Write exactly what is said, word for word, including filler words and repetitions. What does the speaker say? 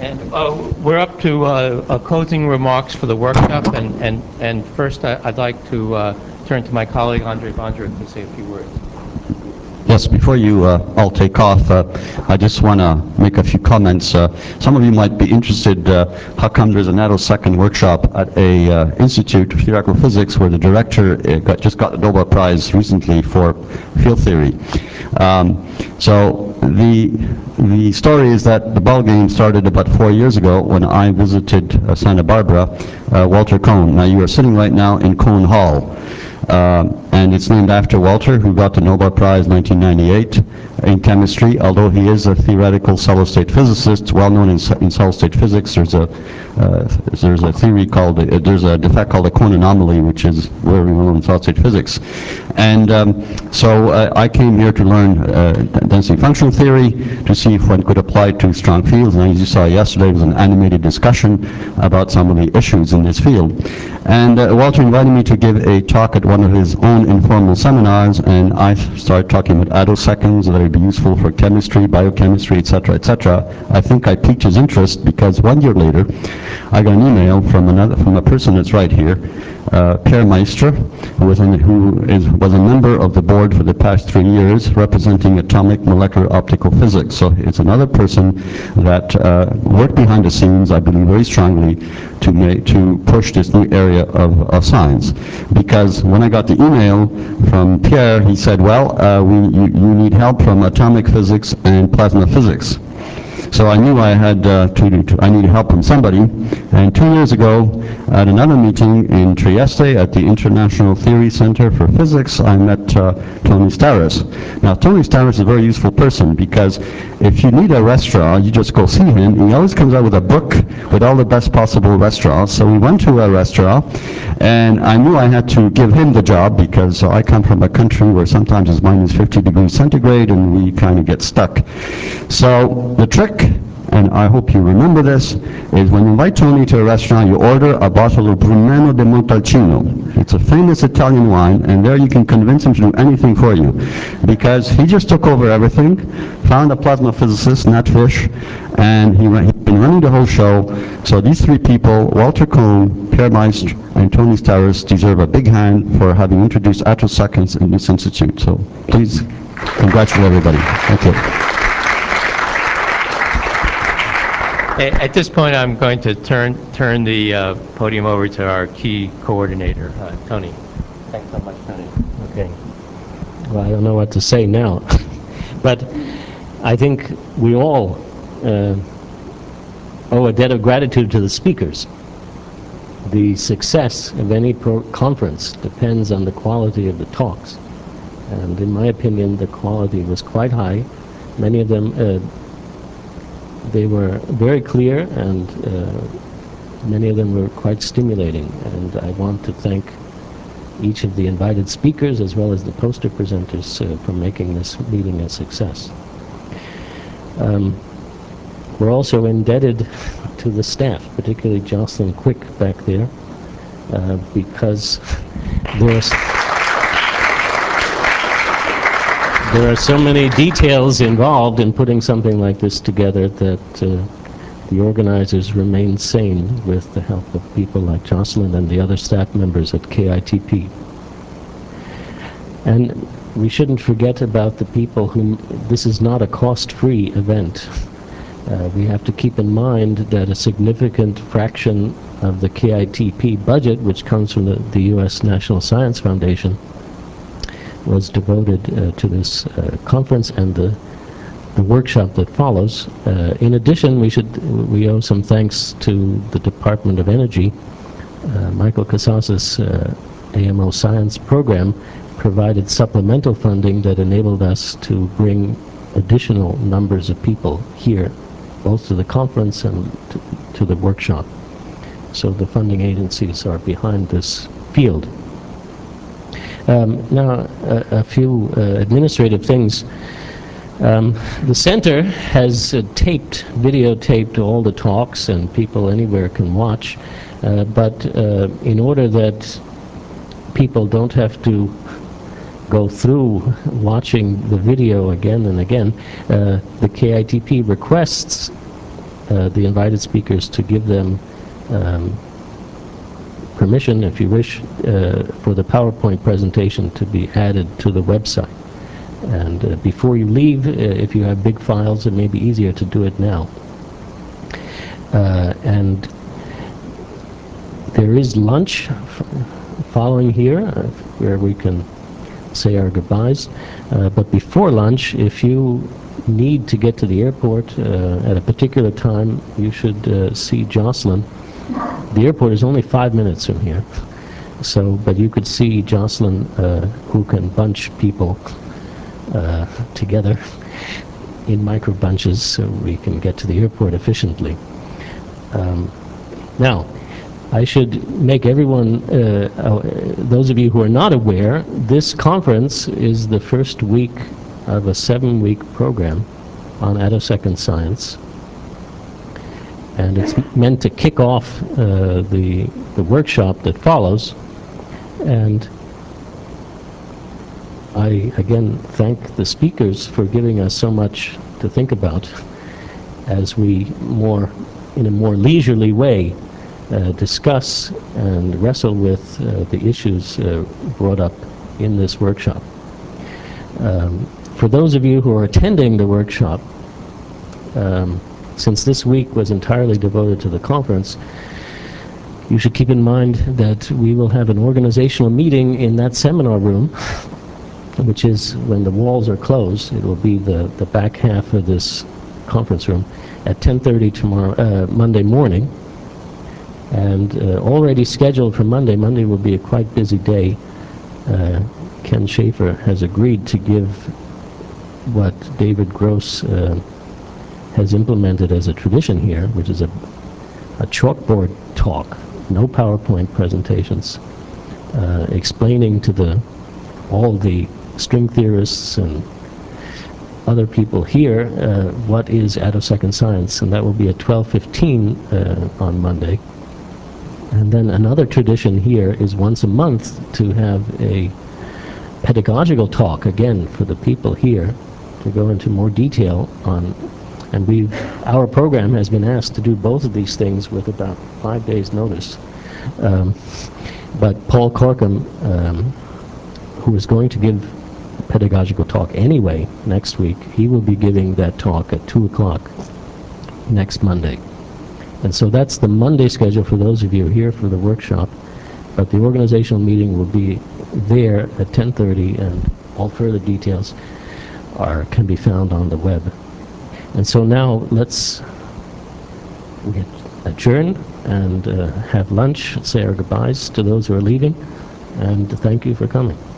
And uh, we're up to uh, uh, closing remarks for the workshop, and, and, and first I, I'd like to uh, turn to my colleague Andre Vondruk to say a few words. Yes, before you uh, all take off, uh, I just want to make a few comments. Uh, some of you might be interested, uh, how come there's a nanosecond workshop at a uh, Institute of Theoretical Physics where the director uh, got, just got the Nobel Prize recently for field theory. Um, so the, the story is that the ball game started about four years ago when I visited uh, Santa Barbara, uh, Walter Kohn. Now you are sitting right now in Kohn Hall. Uh, and it's named after Walter, who got the Nobel Prize in nineteen ninety-eight in chemistry. Although he is a theoretical solid-state physicist, well known in, in solid-state physics. There's a uh, there's a theory called uh, there's a defect called the Kohn anomaly, which is very well known in solid-state physics. And um, so uh, I came here to learn uh, density functional theory to see if one could apply it to strong fields. And as you saw yesterday, there was an animated discussion about some of the issues in this field. And uh, Walter invited me to give a talk at one of his own informal seminars, and I started talking about attoseconds that would be useful for chemistry, biochemistry, et cetera, et cetera. I think I piqued his interest because one year later, I got an email from another from a person that's right here, uh, Pierre Maistre, who, was, in, who is, was a member of the board for the past three years, representing atomic molecular optical physics. So it's another person that uh, worked behind the scenes, I believe very strongly, to make to push this new area of, of science. Because when I got the email from Pierre, he said, well, uh, we, you, you need help from atomic physics and plasma physics. So I knew I had uh, to, to, I needed help from somebody. And two years ago, at another meeting in Trieste at the International Theory Center for Physics, I met uh, Tony Starris. Now, Tony Starris is a very useful person because if you need a restaurant, you just go see him. He always comes out with a book with all the best possible restaurants. So we went to a restaurant, and I knew I had to give him the job because uh, I come from a country where sometimes it's minus fifty degrees centigrade, and we kind of get stuck. So the trick, and I hope you remember this, is when you invite Tony to a restaurant, you order a bottle of Brunello di Montalcino. It's a famous Italian wine, and there you can convince him to do anything for you. Because he just took over everything, found a plasma physicist, Nat Fish, and he he's been running the whole show. So these three people, Walter Kohn, Pierre Maistre, and Tony Starris, deserve a big hand for having introduced attoseconds in this institute. So please congratulate everybody. Thank you. At this point, I'm going to turn turn the uh, podium over to our key coordinator, uh, Tony. Thanks so much, Tony. Okay. Well, I don't know what to say now, but I think we all uh, owe a debt of gratitude to the speakers. The success of any pro conference depends on the quality of the talks, and in my opinion, the quality was quite high. Many of them. Uh, They were very clear, and uh, many of them were quite stimulating, and I want to thank each of the invited speakers as well as the poster presenters uh, for making this meeting a success. Um, we're also indebted to the staff, particularly Jocelyn Quick back there, uh, because there's There are so many details involved in putting something like this together that uh, the organizers remain sane with the help of people like Jocelyn and the other staff members at K I T P. And we shouldn't forget about the people whom this is not a cost-free event. Uh, we have to keep in mind that a significant fraction of the K I T P budget, which comes from the, the U S National Science Foundation, was devoted uh, to this uh, conference and the, the workshop that follows. Uh, in addition, we should we owe some thanks to the Department of Energy. Uh, Michael Casas's uh, A M O Science program provided supplemental funding that enabled us to bring additional numbers of people here, both to the conference and to, to the workshop. So the funding agencies are behind this field. Um, now, a, a few uh, administrative things. Um, the center has uh, taped, videotaped all the talks, and people anywhere can watch, uh, but uh, in order that people don't have to go through watching the video again and again, uh, the K I T P requests uh, the invited speakers to give them um, permission, if you wish, uh, for the PowerPoint presentation to be added to the website. And uh, before you leave, uh, if you have big files, it may be easier to do it now. Uh, and there is lunch following here, uh, where we can say our goodbyes. Uh, but before lunch, if you need to get to the airport uh, at a particular time, you should uh, see Jocelyn. The airport is only five minutes from here, so but you could see Jocelyn, uh, who can bunch people uh, together in micro bunches so we can get to the airport efficiently. Um, now, I should make everyone, uh, uh, those of you who are not aware, this conference is the first week of a seven-week program on attosecond science, and it's meant to kick off uh, the, the workshop that follows. And I again thank the speakers for giving us so much to think about as we more, in a more leisurely way, uh, discuss and wrestle with uh, the issues uh, brought up in this workshop. Um, for those of you who are attending the workshop, um, since this week was entirely devoted to the conference, you should keep in mind that we will have an organizational meeting in that seminar room, which is when the walls are closed. It will be the, the back half of this conference room at ten thirty tomorrow, uh, Monday morning. And uh, already scheduled for Monday, Monday will be a quite busy day. Uh, Ken Schaefer has agreed to give what David Gross uh, has implemented as a tradition here, which is a, a chalkboard talk, no PowerPoint presentations, uh, explaining to the all the string theorists and other people here uh, what is attosecond science, and that will be at twelve fifteen uh, on Monday. And then another tradition here is once a month to have a pedagogical talk, again, for the people here, to go into more detail on. And we, our program has been asked to do both of these things with about five days' notice. Um, but Paul Corkum, um, who is going to give a pedagogical talk anyway next week, he will be giving that talk at two o'clock next Monday. And so that's the Monday schedule for those of you here for the workshop. But the organizational meeting will be there at ten thirty, and all further details are can be found on the web. And so now let's adjourn and uh, have lunch, say our goodbyes to those who are leaving, and thank you for coming.